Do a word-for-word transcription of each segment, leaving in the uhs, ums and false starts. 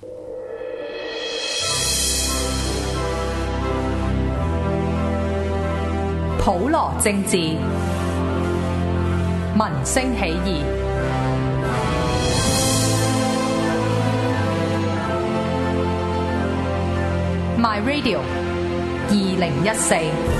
普羅政治，民聲起義。My Radio 二零一四。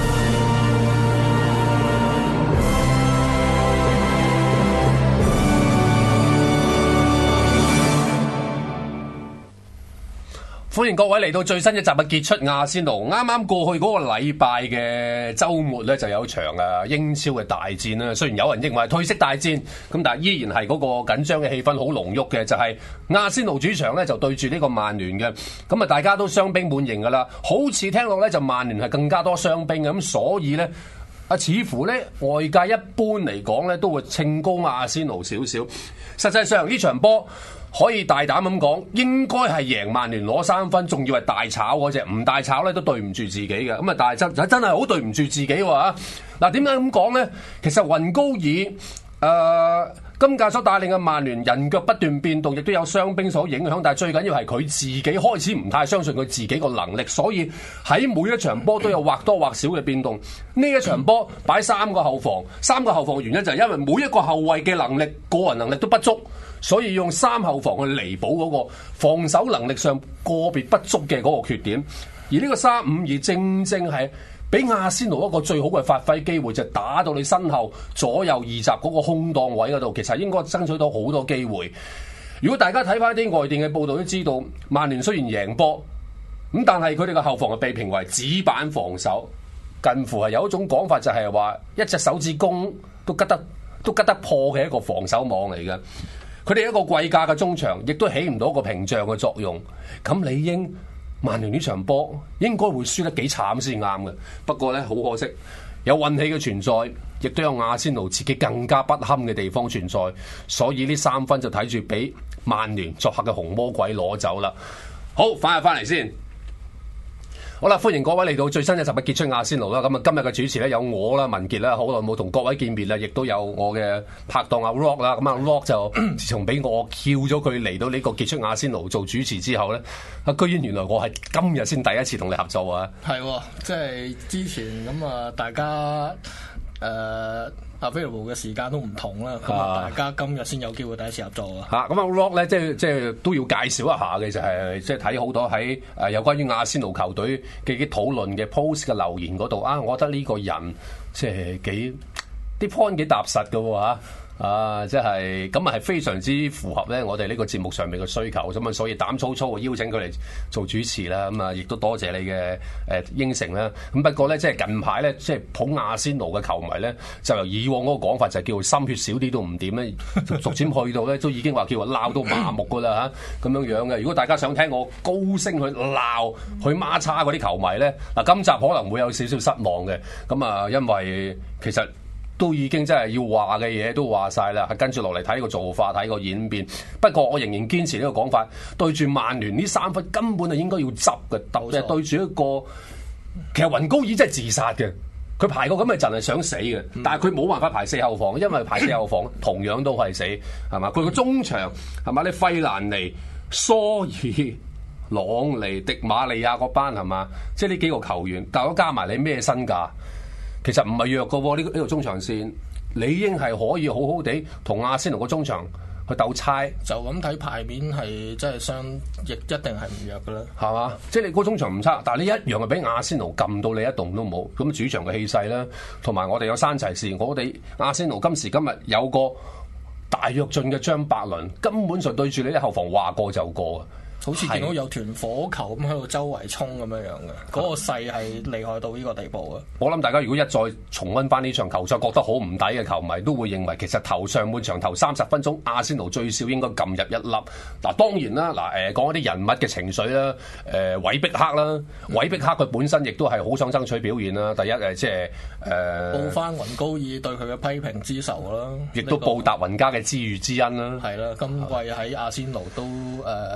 歡迎各位嚟到最新一集嘅傑出亞仙奴。啱啱過去嗰個禮拜嘅週末咧，就有場啊英超嘅大戰啦。雖然有人認為係退色大戰，咁但係依然係嗰個緊張嘅氣氛好濃郁嘅，就係亞仙奴主場咧就對住呢個曼聯嘅。咁啊，大家都傷兵滿營噶啦，好似聽落咧就曼聯係更加多傷兵嘅，咁所以咧啊，似乎咧外界一般嚟講咧都會稱高亞仙奴少少。實際上呢場波，可以大膽咁講，應該係贏曼聯攞三分，仲要係大炒嗰隻，唔大炒咧都對唔住自己嘅。咁啊，但係真真係好對唔住自己喎。嗱，點解咁講咧？其實雲高爾誒、呃、今屆所帶領嘅曼聯人腳不斷變動，亦都有傷兵所影響。但係最緊要係佢自己開始唔太相信佢自己個能力，所以喺每一場波都有或多或少嘅變動。呢一場波擺三個後防，三個後防嘅原因就係因為每一個後衛嘅能力、個人能力都不足。所以用三後防去彌補嗰個防守能力上個別不足嘅嗰個缺點，而呢個三五二正正係俾亞仙奴一個最好嘅發揮機會，就打到你身後左右二閘嗰個空檔位嗰度，其實應該爭取到好多機會。如果大家睇翻啲外電嘅報導都知道，曼聯雖然贏波，咁但係佢哋嘅後防係被評為紙板防守，近乎係有一種講法就係話一隻手指公都吉得都吉得破嘅一個防守網嚟嘅。佢哋一個貴價嘅中場，亦都起唔到一個屏障嘅作用。咁理應曼聯呢場波應該會輸得幾慘先啱嘅。不過呢，好可惜，有運氣嘅存在，亦都有亞仙奴自己更加不堪嘅地方存在。所以呢三分就睇住俾曼聯作客嘅紅魔鬼攞走啦。好，返入返嚟先。好啦，歡迎各位嚟到最新一集嘅傑出亞仙奴啦。咁啊，今日嘅主持咧有我啦，文傑啦，好耐冇同各位見面啦，亦都有我嘅拍檔阿 Rock 啦。咁啊 Rock 就自從俾我叫咗佢嚟到呢個傑出亞仙奴做主持之後咧，啊，居然原來我係今日先第一次同你合作啊！係、 哦，即係之前咁啊，大家誒 available 嘅時間都唔同啦，咁啊，大家今日先有機會第一次合作啊！嚇，咁啊 Rock 咧，即係即係都要介紹一下嘅，就係即係睇好多喺誒有關於亞仙奴球隊嘅啲討論嘅 post 嘅留言嗰度啊，我覺得呢個人即係幾啲 point 幾踏實嘅喎嚇。啊，即係咁啊，係非常之符合咧我哋呢個節目上面嘅需求，咁啊，所以膽粗粗邀請佢嚟做主持啦，咁啊，亦都多謝你嘅誒應承啦。咁不過咧，即係近排咧，即係捧亞仙奴嘅球迷咧，就由以往嗰個講法就係叫做心血少啲都唔掂咧，逐漸去到咧都已經話叫做鬧到麻木噶啦嚇，咁樣樣嘅。如果大家想聽我高聲去鬧去孖叉嗰啲球迷咧，嗱，今集可能會有少少失望嘅，咁啊，因為其實都已經真係要話嘅嘢都話晒啦，跟住落嚟睇個做法，睇個演變。不過我仍然堅持呢個講法，對住曼聯呢三分根本係應該要執嘅，特別係對住一個其實雲高爾真係自殺嘅，佢排個咁嘅陣係想死嘅，但係佢冇辦法排四後防，因為排四後防同樣都係死，係嘛？佢個中場係嘛？你費蘭尼、蘇爾、朗尼、迪馬利亞嗰班係嘛？即係呢幾個球員，但係都加埋你咩身價？其實唔係弱嘅喎，呢個呢個中場線理應係可以好好地同亞仙奴個中場去鬥猜。 就咁睇牌面係真係相亦一定係唔弱嘅啦， 係嘛？即係你個中場唔差，但係你一樣係俾亞仙奴撳到你一動都冇。咁主場嘅氣勢啦，同埋我哋有山齊士，我哋亞仙奴今時今日有個大躍進嘅張伯倫，根本上對住你啲後防話過就過啊！ 好似見到有團火球咁喺度周圍衝咁樣樣嘅，嗰、那個勢係厲害到呢個地步啊！ 我諗大家如果一再重溫翻呢場球賽，覺得好唔抵嘅球迷都會認為，其實頭上半場頭三十分鐘，亞仙奴最少應該撳入一粒。嗱，當然啦，嗱誒講一啲人物嘅情緒啦，誒、呃、韋碧克啦，韋碧克佢本身亦都係好想爭取表現啦。第一誒即係誒報翻雲高爾對佢嘅批評之仇啦， 亦都報答雲家嘅知遇之恩啦。 係啦，今季喺亞仙奴都誒、呃、未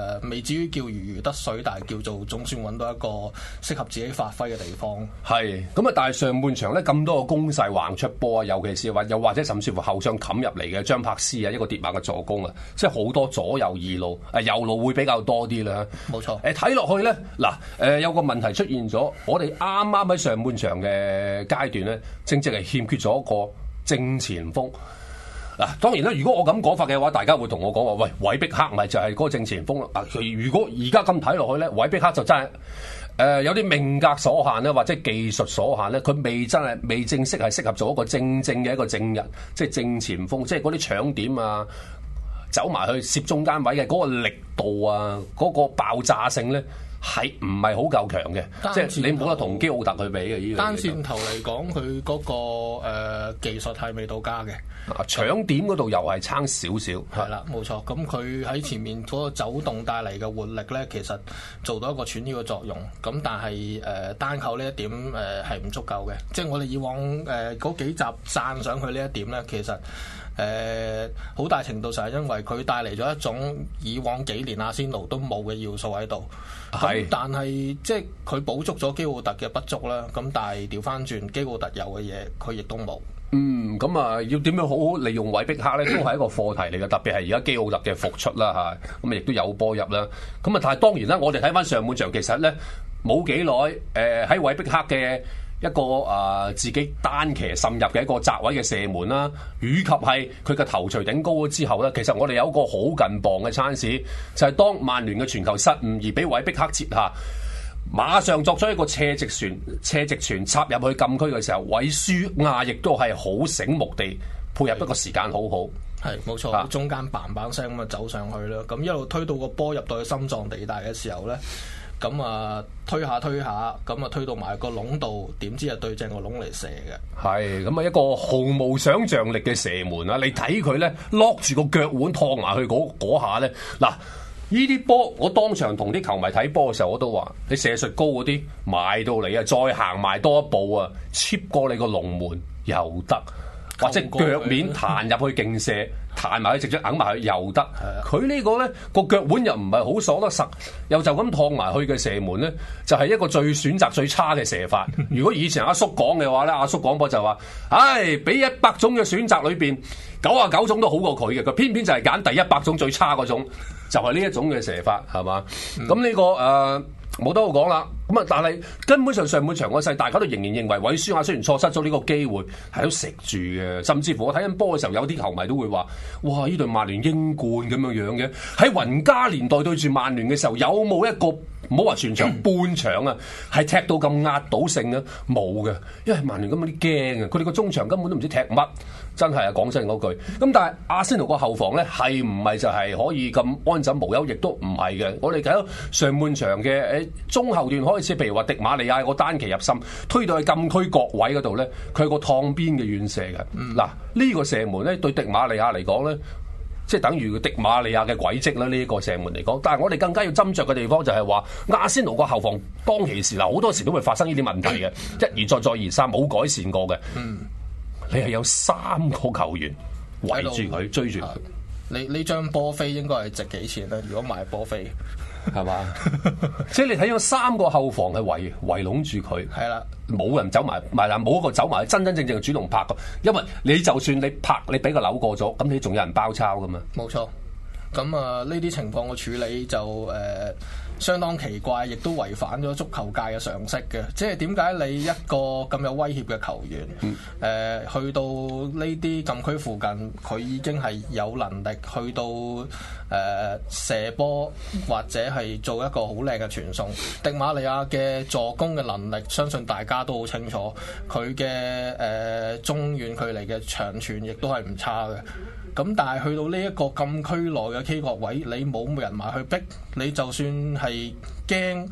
至於叫如魚得水，但係叫做總算揾到一個適合自己發揮嘅地方。 係咁啊！但係上半場咧咁多個攻勢橫出波啊，尤其是話又或者甚至乎後上冚入嚟嘅張柏斯啊，一個跌馬嘅助攻啊，即係好多左右二路誒右路會比較多啲啦。 冇錯。 誒睇落去咧嗱誒有個問題出現咗，我哋啱啱喺上半場嘅階段咧，正正係欠缺咗一個正前鋒。嗱，當然啦，如果我咁講法嘅話，大家會同我講話，喂，韋碧克咪就係嗰個正前鋒咯。啊，如果而家咁睇落去咧，韋碧克就真係誒、呃、有啲命格所限咧，或者技術所限咧，佢未真係未正式係適合做一個正正嘅一個正人，即係正前鋒，即係嗰啲搶點啊，走埋去攝中間位嘅嗰個力度啊，嗰、嗰個爆炸性咧。係唔係好夠強嘅？即係你冇得同基奧特去比嘅呢樣嘢。單線頭嚟講，佢嗰、那個、呃、技術係未到家嘅。 啊，搶點嗰度又係差少少。 係啦，冇錯。咁佢喺前面嗰個走動帶嚟嘅活力咧，其實做到一個串腰嘅作用。咁但係誒、呃、單靠呢一點誒係唔足夠嘅。即係我哋以往誒嗰、呃、幾集讚上佢呢一點咧，其實。誒好、呃、大程度上係因為佢帶嚟咗一種以往幾年阿仙奴都冇嘅要素喺度，係是，但係即係佢補足咗基奧特嘅不足啦。咁但係調翻轉基奧特有嘅嘢，佢亦都冇。 嗯，咁啊，要點樣好好利用韋碧克咧，都係一個課題嚟嘅。特別係而家基奧特嘅復出啦嚇，咁啊亦都有波入啦。咁啊，但係當然啦，我哋睇翻上半場，其實咧冇幾耐，誒喺韋碧克嘅。一個啊、呃、自己單騎滲入嘅一個窄位嘅射門啦，以及係佢嘅頭槌頂高咗之後咧，其實我哋有一個好近磅嘅餐市，就係、是、當曼聯嘅傳球失誤而俾韋碧克截下，馬上作出一個斜直傳、斜直傳插入去禁區嘅時候，韋舒亞亦都係好醒目地配合一個時間好好。 係冇錯，啊、中間嘭嘭聲咁啊走上去啦，咁一路推到個波入到去心臟地帶嘅時候咧。咁啊，推下推下，咁啊推到埋個籠度，點知係對正個籠嚟射嘅。係， 咁啊一個毫無想像力嘅射門啊！你睇佢咧，落住個腳腕趟埋去嗰下咧，嗱，呢啲波我當場同啲球迷睇波嘅時候，我都話：你射術高嗰啲埋到嚟啊，再行埋多一步啊，切過你個龍門又得。或者腳面彈入去勁射，彈埋去直接揞埋去又得。佢呢個咧個腳腕又唔係好鎖得實，又就咁燙埋去嘅射門咧，就係、是、一個最選擇最差嘅射法。如果以前阿叔講嘅話咧，阿叔廣播就話：唉，俾一百種嘅選擇裏邊，九啊九種都好過佢嘅，佢偏偏就係揀第一百種最差嗰種，就係呢一種嘅射法，係嘛？咁呢、嗯這個誒。呃冇得好講啦，咁啊，但係根本上上半場個勢，大家都仍然認為韋舒亞雖然錯失咗呢個機會，係都食住嘅。甚至乎我睇緊波嘅時候，有啲球迷都會話：哇！呢隊曼聯英冠咁樣樣嘅，喺雲加年代對住曼聯嘅時候，有冇一個唔好話全場半場啊，係踢到咁壓倒性啊？冇嘅，因為曼聯根本啲驚啊，佢哋個中場根本都唔知踢乜。真係啊，講真嗰句。咁但係阿仙奴個後防咧，係唔係就係可以咁安枕無憂？亦都唔係嘅。我哋睇到上半場嘅誒中後段開始，譬如話迪馬利亞個單騎入心，推到去禁區角位嗰度咧，佢係個燙邊嘅遠射嘅。嗱、嗯，呢、呢個射門咧對迪馬利亞嚟講咧，即係等於迪馬利亞嘅軌跡啦。呢、呢、一個射門嚟講，但係我哋更加要斟酌嘅地方就係話，阿仙奴個後防當其時嗱，好多時都會發生呢啲問題嘅，一而再再而三冇改善過嘅。嗯。你係有三個球員圍住佢追住佢， 你呢張波飛應該係值幾錢咧？如果買波飛， 係嘛？即係你睇咗三個後防係圍圍攏住佢，係啦的，冇人走埋埋啦，冇一個走埋真真正正主動拍嘅，因為你就算你拍，你俾個扭過咗，咁你仲有人包抄噶嘛？ 冇錯，咁啊呢啲情況嘅處理就誒。呃相當奇怪，亦都違反咗足球界嘅常識嘅。即係點解你一個咁有威脅嘅球員，誒、嗯呃、去到呢啲禁區附近，佢已經係有能力去到誒、呃、射波，或者係做一個好靚嘅傳送。迪馬利亞嘅助攻嘅能力，相信大家都好清楚。佢嘅誒中遠距離嘅長傳，亦都係唔差嘅。咁但係去到呢一個禁區內嘅 K 角位，你冇人埋去逼，你就算係驚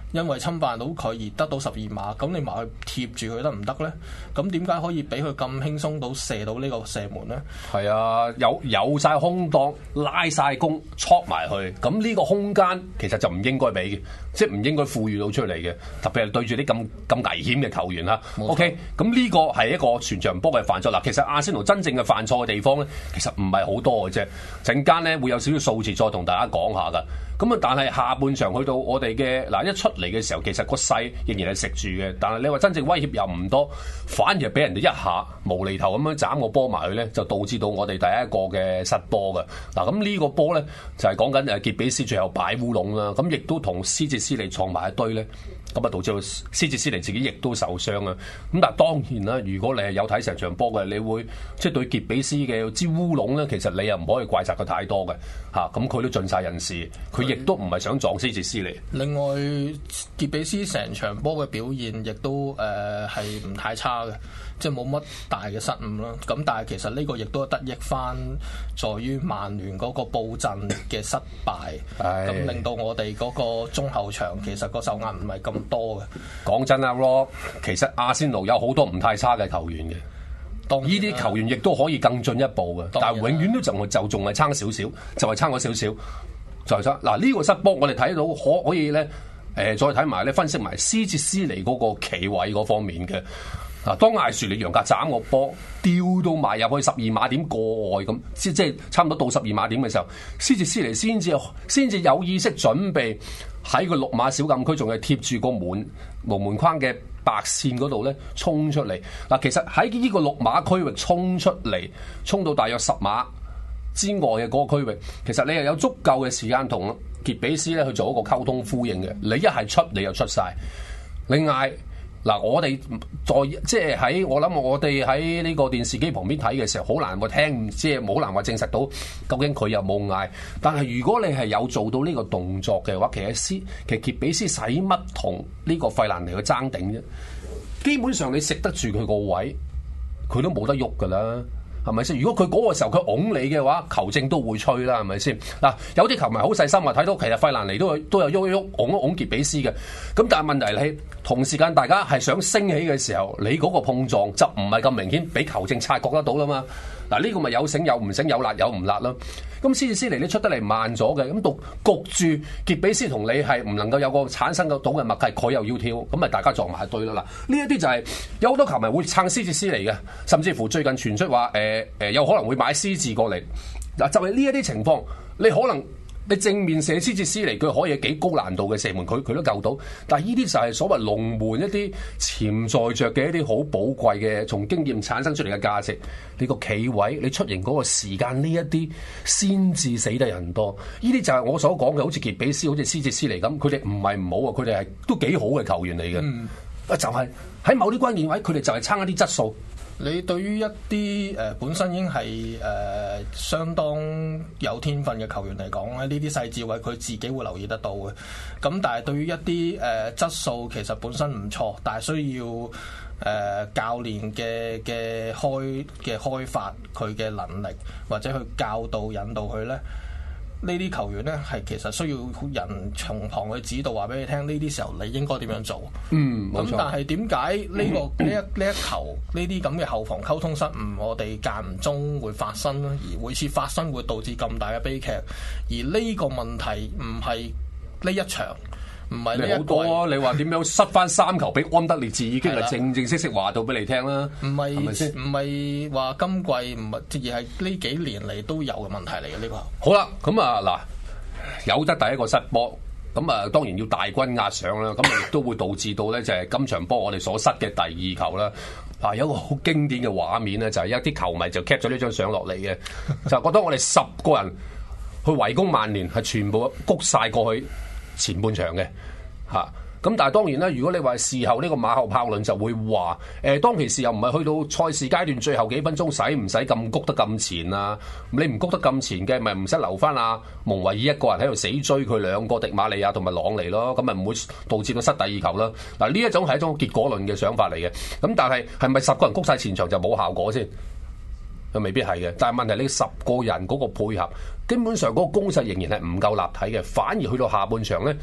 因為侵犯到佢而得到十二碼，咁你埋去貼住佢得唔得咧？咁點解可以俾佢咁輕鬆到射到呢個射門咧？ 係啊，有有晒空檔，拉晒弓，戳埋去，咁呢個空間其實就唔應該俾嘅，即係唔應該賦予到出嚟嘅，特別係對住啲咁咁危險嘅球員啦。OK，咁呢個係一個全場波嘅犯錯啦。其實阿仙奴真正嘅犯錯嘅地方咧，其實唔係好多嘅啫。陣間咧會有少少數字再同大家講下噶。咁啊，但係下半場去到我哋嘅嗱一出嚟嘅時候，其實個勢仍然係食住嘅。但係你話真正威脅又唔多，反而係俾人哋一下無厘頭咁樣斬個波埋去咧，就導致到我哋第一個嘅失波嘅。嗱，咁呢個波咧就係講緊誒傑比斯最後擺烏龍啦。咁亦都同斯捷斯尼撞埋一堆咧，咁啊導致到斯捷斯尼自己亦都受傷啊。咁但係當然啦，如果你係有睇成場波嘅，你會即係對傑比斯嘅支烏龍咧，其實你又唔可以怪責佢太多嘅嚇。咁佢都盡晒人事，佢亦都唔係想撞斯捷斯尼。 另外，傑比斯成場波嘅表現亦都誒係唔太差嘅，即係冇乜大嘅失誤啦。咁但係其實呢個亦都得益翻，在於曼聯嗰個布陣嘅失敗，咁令到我哋嗰個中後場其實個受壓唔係咁多嘅。 講真啊 Rob， 其實阿仙奴有好多唔太差嘅球員嘅。呢啲球員亦都可以更進一步嘅，但係永遠都就就仲係差少少，就係差咗少少，就係差。嗱呢個失波，我哋睇到可可以咧，誒、呃、再睇埋咧分析埋斯捷斯尼嗰個企位嗰方面嘅。嗱，當艾樹利楊格斬個波，掉到埋入去十二碼點過外咁，即即係差唔多到十二碼點嘅時候，斯捷斯尼先至先至有意識準備喺個六碼小禁區，仲係貼住個門龍門框嘅白線嗰度咧衝出嚟。嗱，其實喺呢個六碼區域衝出嚟，衝到大約十碼之外嘅嗰個區域，其實你又有足夠嘅時間同傑比斯咧去做一個溝通呼應嘅。你一係出，你又出晒。另外。嗱，我哋在即係喺我諗，我哋喺呢個電視機旁邊睇嘅時候，好難話聽，即係冇難話證實到究竟佢有冇嗌。但係如果你係有做到呢個動作嘅話，其實斯其實傑比斯使乜同呢個費蘭尼去爭頂啫？基本上你食得住佢個位，佢都冇得喐噶啦。係咪先？如果佢嗰個時候佢拱你嘅話，球證都會吹啦，係咪先？嗱，有啲球迷好細心啊，睇到其實費蘭尼都有都有喐喐拱一拱傑比斯嘅。咁但係問題係同時間大家係想升起嘅時候，你嗰個碰撞就唔係咁明顯，俾球證察覺得到啦嘛。嗱，呢個咪有醒有唔醒，有辣有唔辣咯。咁斯捷斯尼你出得嚟慢咗嘅，咁到焗住傑比斯同你係唔能夠有個產生到嘅默契，佢又要跳，咁咪大家撞埋一堆啦。嗱，呢一啲就係、是、有好多球迷會撐斯捷斯尼嘅，甚至乎最近傳出話誒誒有可能會買斯治過嚟。嗱，就係呢一啲情況，你可能。你正面射斯捷斯尼，佢可以幾高難度嘅射門，佢佢都救到。但係呢啲就係所謂龍門一啲潛在着嘅一啲好寶貴嘅，從經驗產生出嚟嘅價值。你個企位，你出營嗰個時間，呢一啲先至死得人多。呢啲就係我所講嘅，好似傑比斯、好似斯捷斯尼咁，佢哋唔係唔好啊，佢哋係都幾好嘅球員嚟嘅。嗯，啊就係、是、喺某啲關鍵位，佢哋就係差一啲質素。 你對於一啲誒、呃、本身已經係誒、呃、相當有天分嘅球員嚟講咧，呢啲細節位佢自己會留意得到嘅。咁但係對於一啲誒、呃、質素其實本身唔錯，但係需要誒、呃、教練嘅嘅開嘅開發佢嘅能力，或者去教導引導佢咧。呢啲球員咧係其實需要人從旁去指導，話俾你聽呢啲時候你應該點樣做。 嗯，冇錯。 咁但係點解呢個呢一呢一球呢啲咁嘅後防溝通失誤，我哋間唔中會發生咧，而每次發生會導致咁大嘅悲劇。而呢個問題唔係呢一場。唔係你好多啊！你話點樣失翻三球俾安德烈治已經係正正式式話到俾你聽啦。唔係係咪先？唔係話今季唔係，而係呢幾年嚟都有嘅問題嚟嘅呢個。 好啦，咁啊嗱，有得第一個失波，咁啊當然要大軍壓上啦。咁亦都會導致到咧就係今場波我哋所失嘅第二球啦。嗱，有一個好經典嘅畫面咧，就係一啲球迷就 cap 咗呢張相落嚟嘅，就覺得我哋十個人去圍攻曼聯係全部谷晒過去。前半場嘅嚇，咁、啊、但係當然啦，如果你話事後呢個馬後炮論就會話，誒、呃、當其時又唔係去到賽事階段最後幾分鐘，使唔使咁谷得咁前啊？你唔谷得咁前嘅，咪唔使留翻阿蒙維爾一個人喺度死追佢兩個迪馬利亞同埋朗尼咯，咁咪唔會導致到失第二球啦。嗱，呢一種係一種結果論嘅想法嚟嘅，咁但係係咪十個人谷晒前場就冇效果先？又未必係嘅，但係問題你十個人嗰個配合，基本上嗰個攻勢仍然係唔夠立體嘅，反而去到下半場咧，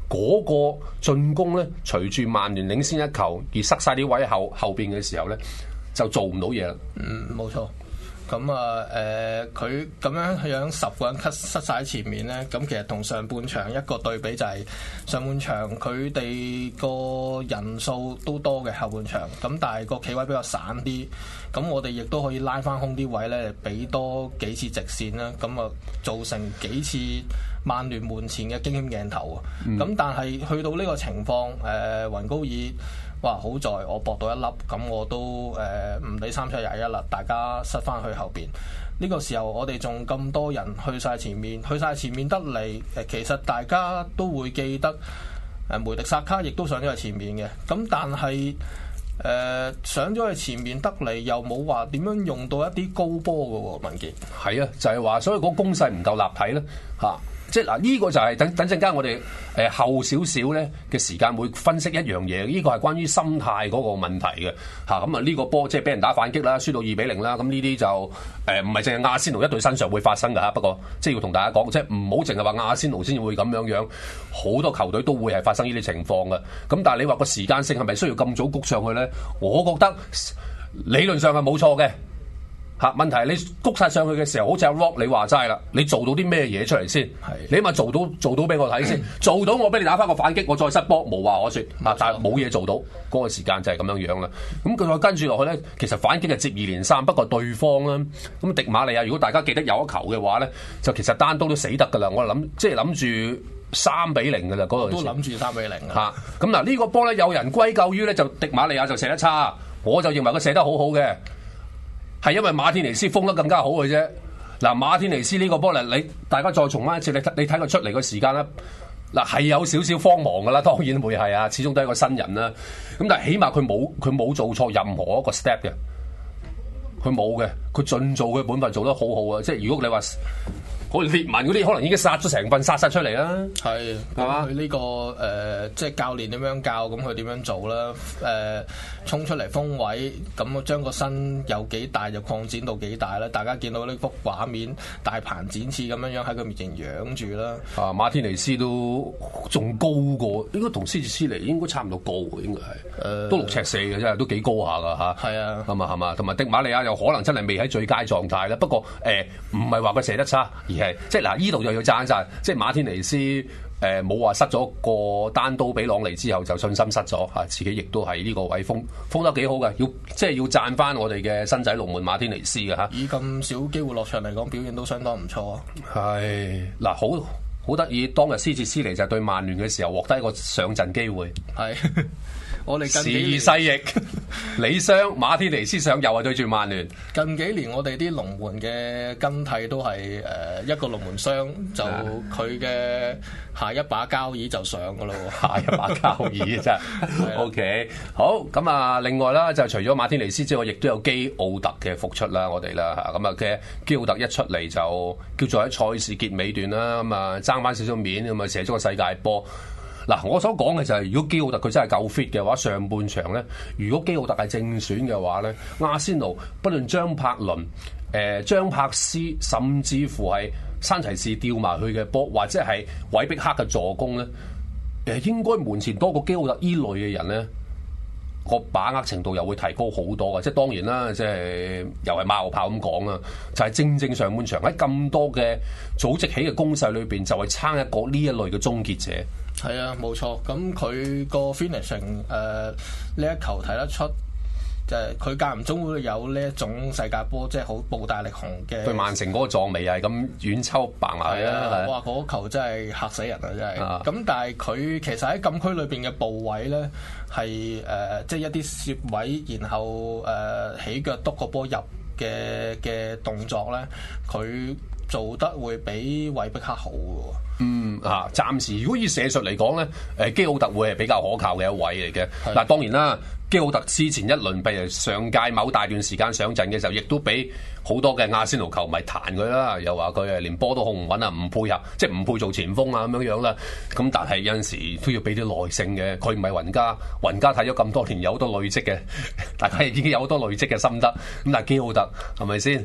嗰個進攻咧，隨住曼聯領先一球而塞晒啲位後後邊嘅時候咧，就做唔到嘢啦。 嗯，冇錯。咁啊，誒佢咁樣樣十個人塞晒喺前面咧，咁其實同上半場一個對比就係上半場佢哋個人數都多嘅後半場，咁但係個企位比較散啲，咁我哋亦都可以拉翻空啲位咧，俾多幾次直線啦，咁啊造成幾次曼聯門前嘅驚險鏡頭啊！咁、嗯、但係去到呢個情況，誒、呃、雲高爾。哇！好在我搏到一粒，咁我都誒唔理三七廿一啦，大家塞翻去後邊。呢、這個時候我哋仲咁多人去晒前面，去晒前面得嚟誒，其實大家都會記得誒梅迪薩卡亦都上咗去前面嘅。咁但係誒、呃、上咗去前面得嚟，又冇話點樣用到一啲高波嘅喎，文傑。 係啊，就係、是、話，所以嗰個攻勢唔夠立體咧嚇。啊即係嗱，呢個就係等等陣間我哋誒後少少咧嘅時間會分析一樣嘢，呢、這個係關於心態嗰個問題嘅嚇。咁啊呢個波即係俾人打反擊啦，輸到二比零啦。咁呢啲就誒唔係淨係亞仙奴一隊身上會發生㗎嚇。不過即係要同大家講，即係唔好淨係話亞仙奴先會咁樣樣，好多球隊都會係發生呢啲情況嘅。咁但係你話個時間性係咪需要咁早谷上去咧？我覺得理論上係冇錯嘅。嚇問題係你谷晒上去嘅時候，好似阿 Rock 你話齋啦，你做到啲咩嘢出嚟先？係你起碼做到做到俾我睇先，做到我俾你打翻個反擊，我再失波無話可説嚇，但係冇嘢做到嗰、那個時間就係咁樣樣啦。咁佢再跟住落去咧，其實反擊係接二連三，不過對方啦，咁迪馬利亞如果大家記得有一球嘅話咧，就其實單刀都死得㗎啦。我諗即係諗住三比零㗎啦，嗰陣時都諗住三比零嚇。咁嗱呢個波咧，有人歸咎於咧就迪馬利亞就射得差，我就認為佢射得好好嘅。係因為馬天尼斯封得更加好嘅啫。嗱，馬天尼斯呢個波咧，你大家再重溫一次，你你睇佢出嚟個時間啦。嗱，係有少少慌忙噶啦，當然會係啊，始終都係一個新人啦。咁但係起碼佢冇佢冇做錯任何一個 step 嘅，佢冇嘅，佢盡做佢本分做得好好啊。即係如果你話好似列文嗰啲，可能已經殺咗成份殺晒出嚟啦。 係，咁佢呢個誒、呃，即係教練點樣教，咁佢點樣做啦？誒、呃，衝出嚟封位，咁將個身有幾大就擴展到幾大啦。大家見到呢幅畫面，大鵬展翅咁樣樣喺佢面前仰住啦。啊， 馬天尼斯都仲高過，應該同斯捷斯尼應該差唔多高嘅，應該係，誒、呃，都六尺四嘅真係，都幾高下噶嚇。係啊，係嘛係嘛，同埋迪馬利亞又可能真係未喺最佳狀態啦。不過誒，唔係話佢射得差，係即係嗱，依度就要讚讚，即係馬天尼斯誒冇話失咗個單刀俾朗尼之後就信心失咗嚇，自己亦都係呢個位封封得幾好嘅，要即係要讚翻我哋嘅新仔龍門馬天尼斯嘅嚇。 以咁少機會落場嚟講，表現都相當唔錯啊。 係嗱，好好得意，當日斯捷斯尼就係對曼聯嘅時候獲得一個上陣機會。係。我哋近幾年時勢易，李雙馬天尼斯上又係對住曼聯。近幾年我哋啲龍門嘅更替都係誒、呃、一個龍門雙就佢嘅下一把交椅就上噶咯，下一把交椅真係。O K 好咁啊，另外啦就除咗馬天尼斯之外，亦都有基奧特嘅復出啦，我哋啦嚇咁啊嘅基奧特一出嚟就叫做喺賽事結尾段啦，咁啊爭翻少少面咁啊射咗個世界波。嗱，我所講嘅就係、是，如果基奧特佢真係夠 fit 嘅話，上半場咧，如果基奧特係正選嘅話咧，阿仙奴不論張柏倫、誒、呃、張柏斯，甚至乎係山齊士吊埋去嘅波，或者係韋碧克嘅助攻咧，誒應該門前多過基奧特依類嘅人咧，個把握程度又會提高好多嘅。即係當然啦，即係又係馬後炮咁講啦，就係、是、正正上半場喺咁多嘅組織起嘅攻勢裏邊，就係撐一個呢一類嘅終結者。係啊，冇錯。咁佢個 finishing 誒呢一球睇得出，就係佢間唔中會有呢一種世界波，即係好步大力雄嘅。對曼城嗰個撞尾係咁遠抽白埋去啊！哇，嗰球真係嚇死人啊！真係。咁、啊、但係佢其實喺禁區裏邊嘅部位咧，係誒、呃、即係一啲攝位，然後誒、呃、起腳篤個波入嘅嘅動作咧，佢做得會比韋碧克好嘅。嗯啊，暫時如果以射術嚟講咧，誒基奧特會係比較可靠嘅一位嚟嘅。嗱，當然啦，基奧特之前一輪譬如上屆某大段時間上陣嘅時候，亦都俾好多嘅亞仙奴球迷彈佢啦，又話佢誒連波都控唔穩啊，唔配合，即係唔配做前鋒啊咁樣樣啦。咁但係有陣時都要俾啲耐性嘅，佢唔係雲加，雲加睇咗咁多年有好多累積嘅，大家已經有好多累積嘅心得。咁但係基奧特係咪先？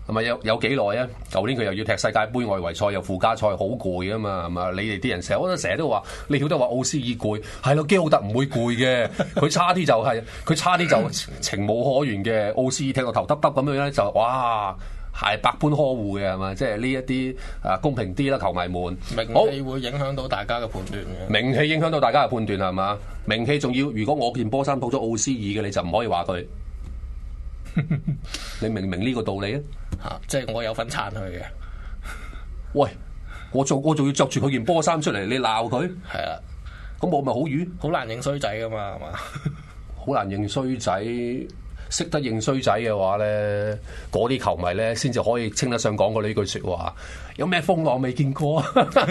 係咪有有幾耐啊？舊年佢又要踢世界盃外圍賽，又附加賽，好攰啊嘛，係嘛？你哋啲人成日我都成日都話，你曉得話奧斯爾攰，係咯，基奧特唔會攰嘅，佢差啲就係、是、佢差啲就情無可原嘅，奧斯爾踢到頭耷耷咁樣咧，就哇係百般呵護嘅係嘛？即係呢一啲啊公平啲啦，球迷們名氣會影響到大家嘅判斷嘅， 名氣影響到大家嘅判斷係嘛？名氣仲要，如果我件波衫報咗奧斯爾嘅，你就唔可以話佢。你明唔明呢個道理啊？ 吓，即係我有份撐佢嘅。 喂，我做我仲要着住佢件波衫出嚟，你鬧佢？ 係啊， 咁我咪好瘀？ 好難認衰仔噶嘛，係嘛？ 好難認衰仔，識得認衰仔嘅話咧，嗰啲球迷咧先至可以稱得上講過呢句說話。有咩風浪未見過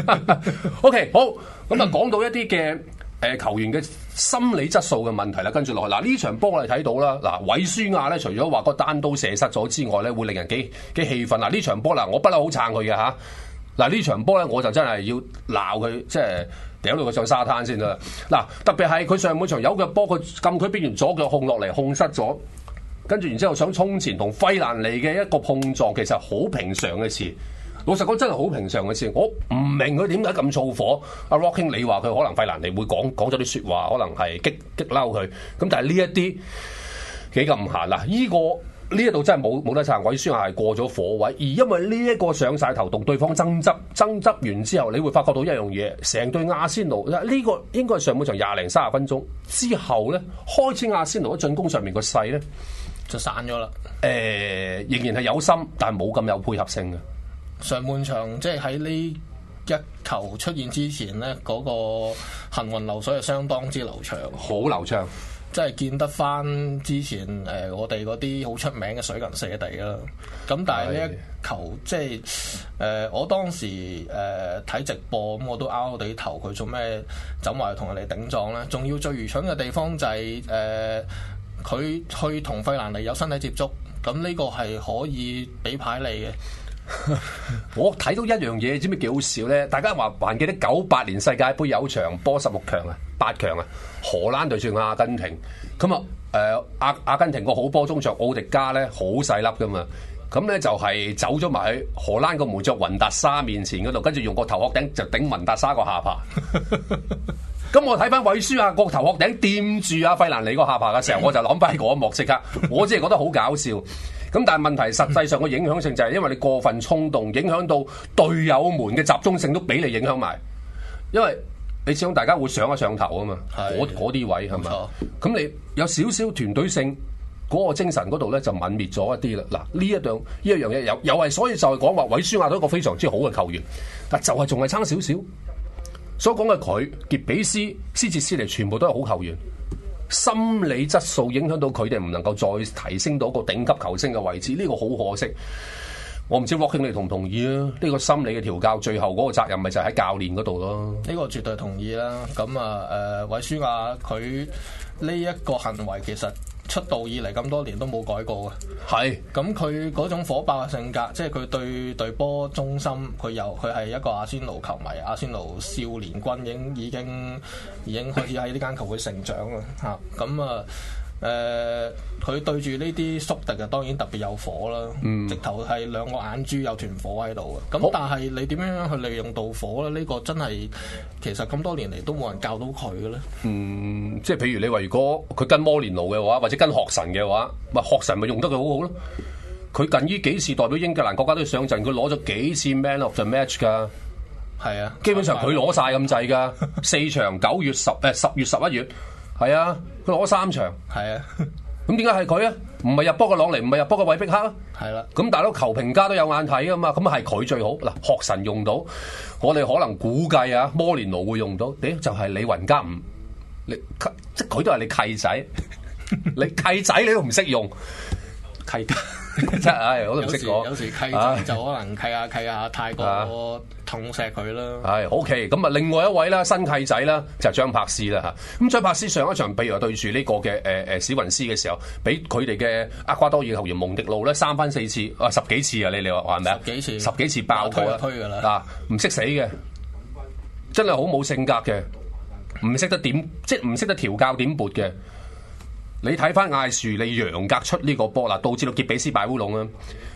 ？OK， 好，咁啊，講到一啲嘅。誒球員嘅心理質素嘅問題啦，跟住落去嗱呢場波我哋睇到啦，嗱韋舒亞咧除咗話個單刀射失咗之外咧，會令人幾幾氣憤嗱呢場波嗱我不嬲好撐佢嘅嚇，嗱呢場波咧我就真係要鬧佢，即係掉到佢上沙灘先啦，嗱特別係佢上半場有腳波，佢禁區邊緣左腳控落嚟控失咗，跟住然之後想衝前同費蘭尼嘅一個碰撞，其實好平常嘅事。老實講真係好平常嘅事，我唔明佢點解咁燥火。阿 Rocking 你話佢可能費蘭尼會講講咗啲説話，可能係激激嬲佢。咁但係呢一啲幾咁唔閒嗱，呢、這個呢一度真係冇冇得撐。韋舒亞係過咗火位，而因為呢一個上晒頭同對方爭執爭執完之後，你會發覺到一樣嘢，成隊阿仙奴呢、這個應該係上半場廿零三十分鐘之後咧，開始阿仙奴喺進攻上面個勢咧就散咗啦。 誒、呃，仍然係有心，但係冇咁有配合性嘅。 上半場即係喺呢一球出現之前呢，嗰、那個行雲流水係相當之流暢， 好流暢， 即係見得翻之前誒、呃、我哋嗰啲好出名嘅水銀射地啦。咁但係呢一球即係誒、呃、我當時誒睇、呃、直播咁，我都拗地頭，佢做咩走埋同人哋頂撞咧？仲要最愚蠢嘅地方就係誒佢去同費蘭尼有身體接觸，咁呢個係可以俾牌你嘅。 我睇到一樣嘢，知唔知幾好笑咧？大家話還記得九八年世界盃有場波十六強啊、八強啊，荷蘭對住阿根廷。咁啊，誒阿阿根廷個好波中場奧迪加咧，好細粒噶嘛。咁咧就係走咗埋去荷蘭個門將雲達沙面前嗰度，跟住用個頭殼頂就頂雲達沙個下巴。咁我睇翻韋舒亞個頭殼頂掂住阿費蘭尼個下巴嘅時候，我就諗翻嗰一幕即刻，我真係覺得好搞笑。咁但係問題實際上個影響性就係因為你過分衝動，影響到隊友們嘅集中性都俾你影響埋。因為你始終大家會上一上頭啊嘛，嗰嗰啲位係咪？咁你有少少團隊性嗰、嗰個精神嗰度咧就泯滅咗一啲啦。嗱呢一樣呢一樣嘢有又係，所以就係講話韋舒亞都一個非常之好嘅球員，但就係仲係差少少。所講嘅佢、傑比斯、斯捷斯尼全部都係好球員。心理質素影響到佢哋唔能夠再提升到個頂級球星嘅位置，呢、這個好可惜。我唔知 Rocking 你同唔同意啊？呢、這個心理嘅調教，最後嗰個責任咪就喺教練嗰度咯。 呢個絕對同意啦。咁啊，誒、呃，韋舒亞佢呢一個行為其實出道以嚟咁多年都冇改過嘅。係是。咁佢嗰種火爆嘅性格，即係佢對對波忠心，佢又佢係一個阿仙奴球迷，阿仙奴少年軍已經已經已經開始喺呢間球會成長啦。嚇，咁啊。誒，佢、呃、對住呢啲宿敵啊，當然特別有火啦，嗯、直頭係兩個眼珠有團火喺度嘅。咁好但係你點樣去利用到火咧？呢、呢個真係其實咁多年嚟都冇人教到佢嘅咧。嗯， 即係譬如你話，如果佢跟摩連奴嘅話，或者跟學神嘅話，咪學神咪用得佢好好咯。佢近呢幾次代表英格蘭國家都上陣，佢攞咗幾次 Man of the Match 噶。 係啊， 基本上佢攞晒咁滯噶，四場九月十誒十月十一月。係啊，佢攞三場。係啊，咁點解係佢啊？唔係入波嘅朗尼，唔係入波嘅韋碧克啊？係啦。咁大佬球評家都有眼睇噶嘛？咁係佢最好嗱，學神用到，我哋可能估計啊，摩連奴會用到，誒就係李雲加唔，你即係佢都係你契仔，你契仔你都唔識用契仔。真係，唉，我都唔識講。 有時契仔就可能契下契下，太過痛錫佢啦。 係 OK，咁啊，另外一位啦，新契仔啦，就係張柏斯啦嚇。咁張柏斯上一場，譬如話對住呢個嘅誒誒史雲斯嘅時候，俾佢哋嘅厄瓜多爾球員蒙迪路咧三分四次，啊十幾次啊，你你話係咪啊？ 十幾次， 十幾次爆過啦， 推㗎啦， 嗱唔識死嘅，真係好冇性格嘅，唔識得點，即係唔識得調教點撥嘅。你睇翻艾樹利楊格出呢個波啦，導致到傑比斯擺烏龍啊！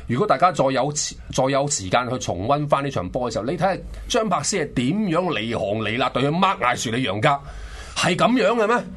如果大家再有再有時間去重溫翻呢場波嘅時候，你睇下張柏斯係點樣離行離辣對佢 mark 艾殊利楊格，係咁樣嘅咩？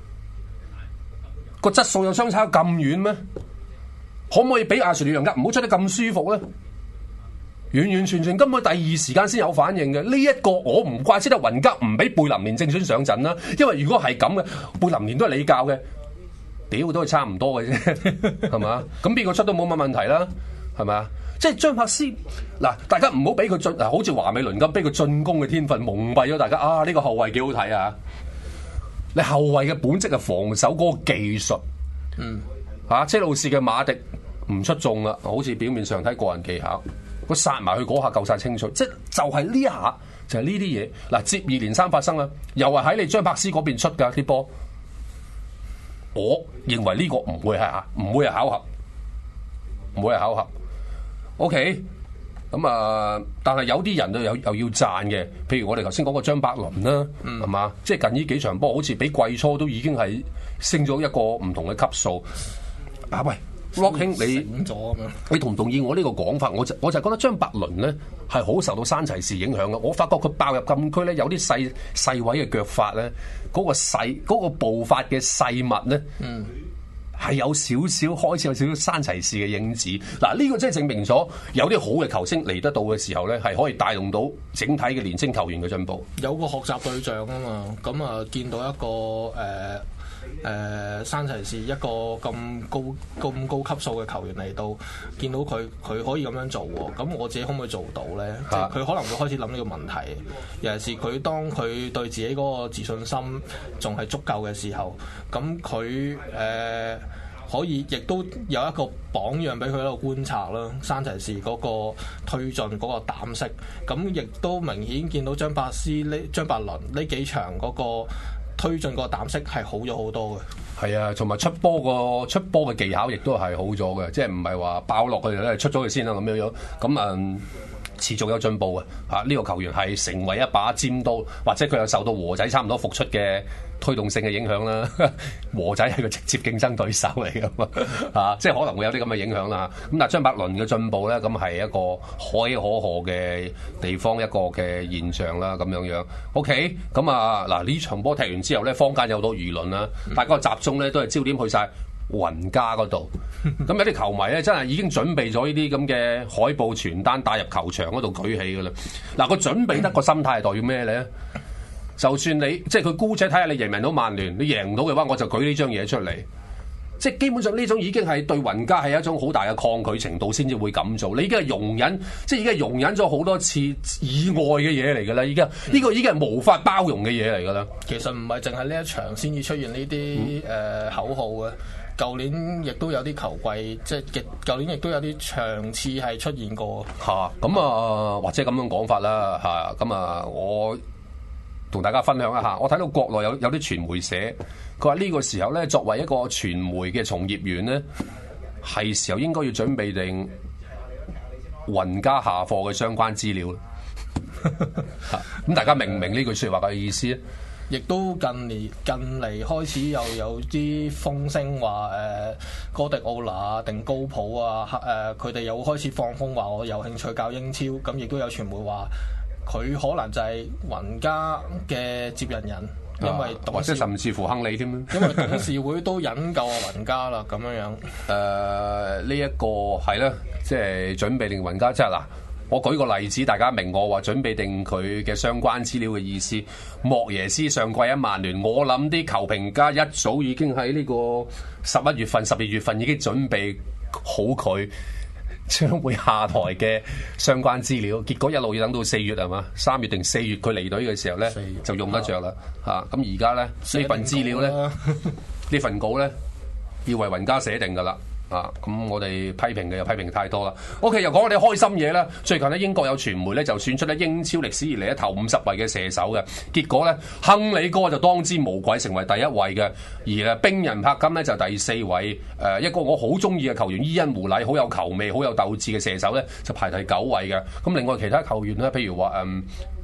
個質素有相差咁遠咩？可唔可以俾艾殊利楊格唔好出得咁舒服咧？完完全全根本第二時間先有反應嘅，呢、這、一個我唔怪之得雲格唔俾貝林連正選上陣啦，因為如果係咁嘅，貝林連都係你教嘅，屌都係差唔多嘅啫，係嘛？咁邊個出都冇乜問題啦，係咪啊？即係張柏斯嗱，大家唔好俾佢進，好似華美倫咁，俾佢進攻嘅天分蒙蔽咗大家啊！呢、這個後衞幾好睇啊！你後衞嘅本質係防守嗰個技術，嗯，嚇、啊、車路士嘅馬迪唔出眾啦，好似表面上睇個人技巧。佢殺埋去嗰下夠晒清楚，即係就係呢一下就係呢啲嘢嗱，接二連三發生啦，又係喺你張柏斯嗰邊出㗎啲波，我認為呢個唔會係啊，唔會係巧合，唔會係巧合。OK，咁啊，但係有啲人都有又要讚嘅，譬如我哋頭先講個張伯倫啦，係嘛、嗯？即係近呢幾場波好似比季初都已經係升咗一個唔同嘅級數啊！喂。Rock 兄，你你同唔同意我呢個講法？我就我就覺得張伯倫咧係好受到山齊士影響嘅。我發覺佢爆入禁區咧，有啲細細位嘅腳法咧，嗰、嗰個細嗰、嗰個步伐嘅細密咧，嗯，係有少少開始有少少山齊士嘅影子。嗱，呢個即係證明咗有啲好嘅球星嚟得到嘅時候咧，係可以帶動到整體嘅年青球員嘅進步。 有個學習對象啊嘛，咁啊見到一個誒。呃誒、呃、山齊士一個咁高咁高級數嘅球員嚟到，見到佢佢可以咁樣做喎，咁我自己可唔可以做到咧？即係佢可能會開始諗呢個問題。尤其是佢當佢對自己嗰個自信心仲係足夠嘅時候，咁佢誒可以亦都有一個榜樣俾佢喺度觀察啦。山齊士嗰個推進嗰個膽識，咁亦都明顯見到張伯斯呢張伯倫呢幾場嗰、嗰個。推進個膽識係好咗好多嘅， 係啊，同埋出波個出波嘅技巧亦都係好咗嘅，即係唔係話爆落去咧，出咗去先啦咁樣樣，咁啊持續有進步嘅嚇，呢、啊呢個球員係成為一把尖刀，或者佢又受到和仔差唔多復出嘅推動性嘅影響啦。和仔係個直接競爭對手嚟噶嘛嚇，即係可能會有啲咁嘅影響啦。咁但係張伯倫嘅進步咧，咁係一個可喜可賀嘅地方，一個嘅現象啦，咁樣樣。OK，咁啊嗱呢場波踢完之後咧，坊間有好多輿論啦，大家集中咧都係焦點去晒雲加嗰度，咁有啲球迷咧真係已經準備咗呢啲咁嘅海報傳單帶入球場嗰度舉起噶啦。嗱，個準備得個心態係代表咩咧？就算你即係佢姑且睇下你贏唔贏到曼聯，你贏唔到嘅話，我就舉呢張嘢出嚟。即係基本上呢種已經係對雲加係一種好大嘅抗拒程度先至會咁做。你已經係容忍，即係已經係容忍咗好多次以外嘅嘢嚟㗎啦。依家呢個已經係無法包容嘅嘢嚟㗎啦。 其實唔係淨係呢一場先至出現呢啲誒口號嘅。舊年亦都有啲球季，即係嘅舊年亦都有啲場次係出現過。 嚇，咁啊，或者咁樣講法啦嚇，咁啊，我同大家分享一下。我睇到國內有有啲傳媒寫，佢話呢個時候咧，作為一個傳媒嘅從業員咧，係時候應該要準備定雲加下課嘅相關資料。咁大家明唔明呢句説話嘅意思咧？ 亦都近年近嚟開始又有啲風聲話誒哥迪奧拿定高普啊，誒佢哋又開始放風話我有興趣教英超，咁亦都有傳媒話佢可能就係雲加嘅接任人，因為董事、啊、或者甚至乎亨利添，因為董事會都引咎雲加啦咁樣樣。 誒呢一個係啦，即係準備定雲加，即係嗱。我舉個例子，大家明我話準備定佢嘅相關資料嘅意思。莫耶斯上季喺曼聯，我諗啲球評家一早已經喺呢個十一月份、十二月份已經準備好佢將會下台嘅相關資料。結果一路要等到四月係嘛？三月定四月佢離隊嘅時候咧，就用得着啦嚇。咁而家咧呢份資料咧，呢份稿咧要為雲加寫定㗎啦。啊，咁我哋批評嘅又批評太多啦。OK，又講我哋開心嘢啦。最近咧，英國有傳媒咧就選出咧英超歷史以嚟咧頭五十位嘅射手嘅，結果咧亨利哥就當之無愧成為第一位嘅，而咧冰人柏金咧就第四位。誒、呃，一個我好中意嘅球員伊恩胡禮，好有球味、好有鬥志嘅射手咧就排第九位嘅。咁另外其他球員咧，譬如話嗯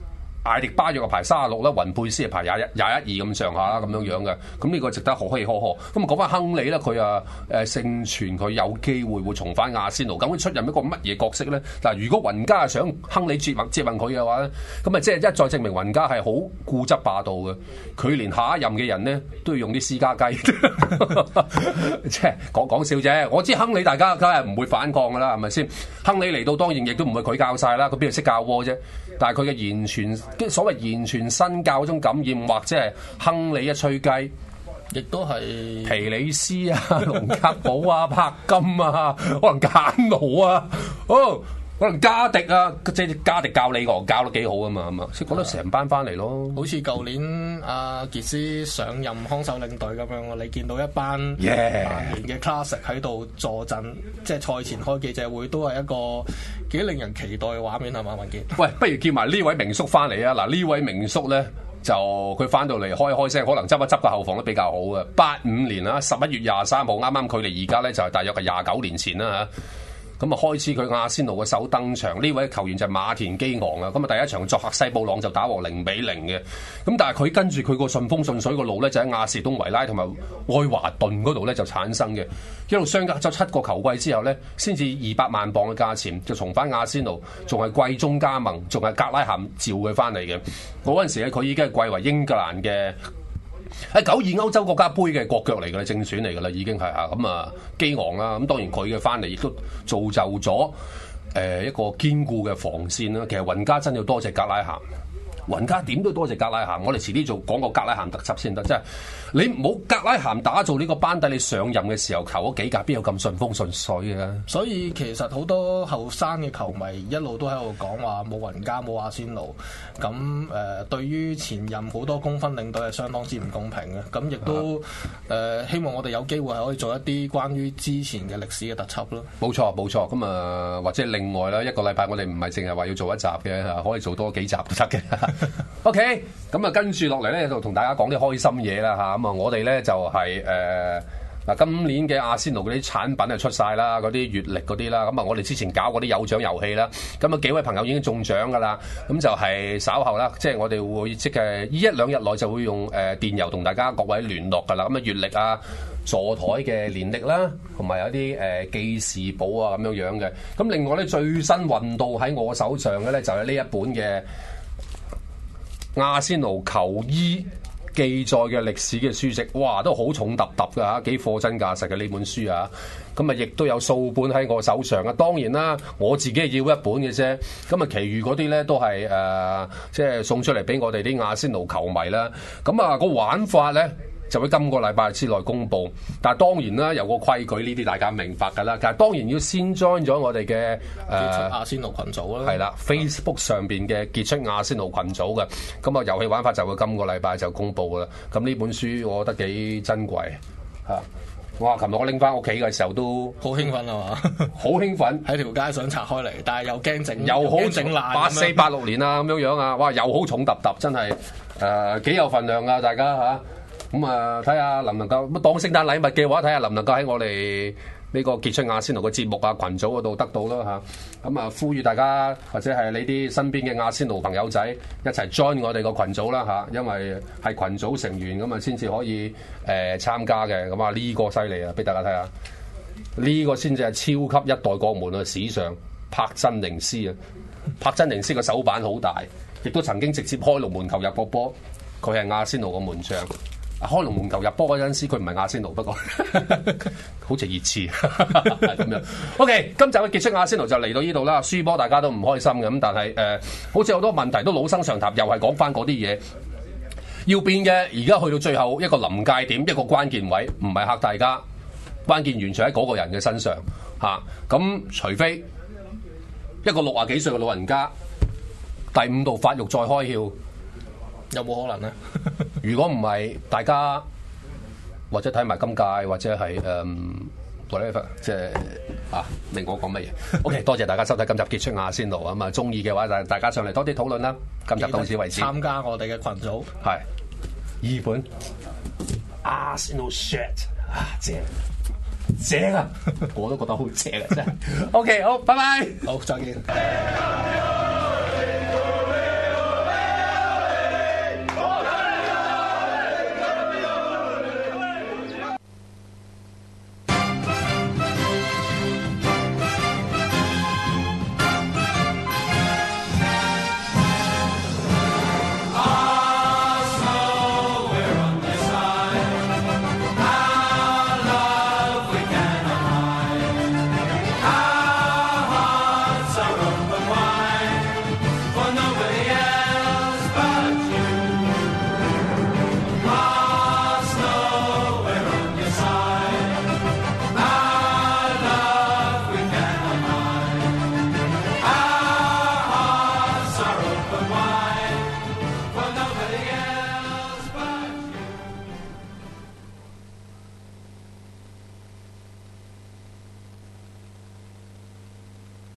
艾迪巴約嘅排三十六啦，雲佩斯係排廿一廿一二咁上下啦，咁樣樣嘅。咁呢個值得可喜可賀。咁啊講翻亨利咧，佢啊誒盛傳佢有機會會重返阿仙奴，咁會出任一個乜嘢角色咧？嗱，如果雲加係想亨利接問接問佢嘅話咧，咁啊即係一再證明雲加係好固執霸道嘅。佢連下一任嘅人咧都要用啲私家雞，即係講講笑啫。我知亨利大家梗係唔會反抗噶啦，係咪先？亨利嚟到當然亦都唔係佢教晒啦，佢邊度識教波啫？但係佢嘅言傳，所謂言傳身教嗰種感染，或者係亨利一吹雞， 亦都係皮里斯啊、龍格堡啊、柏金啊，可能簡奴啊，哦。可能加迪啊，即係加迪教你個教得幾好啊嘛，咁啊，先講得成班翻嚟咯。 好似舊年阿傑斯上任看守領隊咁樣，你見到一班萬 Yeah. 年嘅 classic 喺度坐鎮，即係賽前開記者會，都係一個幾令人期待嘅畫面，係嘛？文傑， 喂，不如叫埋呢位名宿翻嚟啊！嗱，呢位名宿咧就佢翻到嚟開開聲，可能執一執個後防都比較好嘅。八五年啊，十一月廿三號，啱啱距離而家咧就係大約係廿九年前啦嚇。咁啊，開始佢阿仙奴嘅首登場，呢位球員就係馬田基昂啊！咁啊，第一場作客西布朗就打和零比零嘅。咁但係佢跟住佢個順風順水個路咧，就喺亞士東維拉同埋愛華頓嗰度咧就產生嘅。一路相隔咗七個球季之後咧，先至二百萬鎊嘅價錢就重返亞仙奴，仲係季中加盟，仲係格拉咸召佢翻嚟嘅。嗰陣時咧，佢已經係貴為英格蘭嘅。喺九二歐洲國家杯嘅國腳嚟㗎啦，正選嚟㗎啦，已經係嚇咁啊，基昂啦，咁當然佢嘅翻嚟亦都造就咗誒、呃、一個堅固嘅防線啦。其實雲加真要多謝格拉咸，雲加點都多謝格拉咸。我哋遲啲做講個格拉咸特輯先得，即係你冇格拉咸打造呢個班底，你上任嘅時候球嗰幾屆邊有咁順風順水嘅？ 所以其實好多後生嘅球迷一路都喺度講話冇雲加冇阿仙奴，咁誒、呃、對於前任好多功勳領隊係相當之唔公平嘅。咁亦都誒、呃、希望我哋有機會係可以做一啲關於之前嘅歷史嘅特輯咯。 冇錯冇錯，咁啊或者另外啦，一個禮拜我哋唔係淨係話要做一集嘅，可以做多幾集都得嘅。OK，咁啊跟住落嚟咧就同大家講啲開心嘢啦嚇。咁啊我哋咧就係誒嗱今年嘅阿仙奴嗰啲產品啊出晒啦，嗰啲月曆嗰啲啦。咁啊我哋之前搞嗰啲有獎遊戲啦，咁啊幾位朋友已經中獎噶啦。咁就係稍後啦，即係我哋會即係呢一兩日內就會用誒電郵同大家各位聯絡噶啦。咁啊月曆啊、座台嘅年曆啦，同埋有啲誒記事簿啊咁樣樣嘅。咁另外咧最新運到喺我手上嘅咧就係呢一本嘅阿仙奴球衣記載嘅歷史嘅書籍，哇，都好重揼揼㗎嚇，幾貨真價實嘅呢本書啊！咁啊，亦都有數本喺我手上啊。當然啦，我自己係要一本嘅啫。咁啊，其餘嗰啲咧都係誒、呃，即係送出嚟俾我哋啲阿仙奴球迷啦。咁啊，個玩法咧就會今個禮拜之內公佈，但係當然啦，有個規矩呢啲大家明白㗎啦。但係當然要先 join 咗我哋嘅誒阿仙奴群組啦， 係啦 ，Facebook 上邊嘅傑出阿仙奴群組嘅。咁啊，遊戲玩法就會今個禮拜就公佈㗎啦。咁呢本書我覺得幾珍貴嚇。哇！琴日我拎翻屋企嘅時候都好興奮啊嘛， 好興奮喺條街想拆開嚟，但係又驚整， 又好整爛。 八四八六年啊咁樣樣啊，哇！又好重揼揼，真係誒幾有份量啊！大家嚇。咁啊，睇下能唔能夠咁當聖誕禮物嘅話，睇下能唔能夠喺我哋呢個傑出阿仙奴嘅節目啊群組嗰度得到咯嚇。咁啊，呼籲大家或者係你啲身邊嘅阿仙奴朋友仔一齊 join 我哋個群組啦嚇，因為係群組成員咁啊，先至可以誒、呃、參加嘅。咁啊，呢個犀利啊，俾大家睇下，呢、這個先至係超級一代國門啊！史上柏真寧斯啊，柏真寧斯個手板好大，亦都曾經直接開龍門球入過波，佢係阿仙奴個門將。開龍門球入波嗰陣時，佢唔係阿仙奴，不過好似熱刺咁樣。OK，今集嘅傑出阿仙奴就嚟到呢度啦。輸波大家都唔開心嘅，咁但係誒、呃，好似好多問題都老生常談，又係講翻嗰啲嘢要變嘅。而家去到最後一個臨界點，一個關鍵位，唔係嚇大家，關鍵完全喺嗰個人嘅身上嚇。咁、啊、除非一個六十幾歲嘅老人家第五度發育再開竅。 有冇可能咧？ 如果唔係，大家或者睇埋今屆，或者係誒，whatever，即係啊，明我講乜嘢 ？OK， 多謝大家收睇今集傑出阿仙奴啊嘛，中意嘅話就大家上嚟多啲討論啦。今集到此為止。 參加我哋嘅群組係二本阿仙奴 shit 啊，正正啊，我都覺得好正啊，真係。OK， 好，拜拜， 好，再見。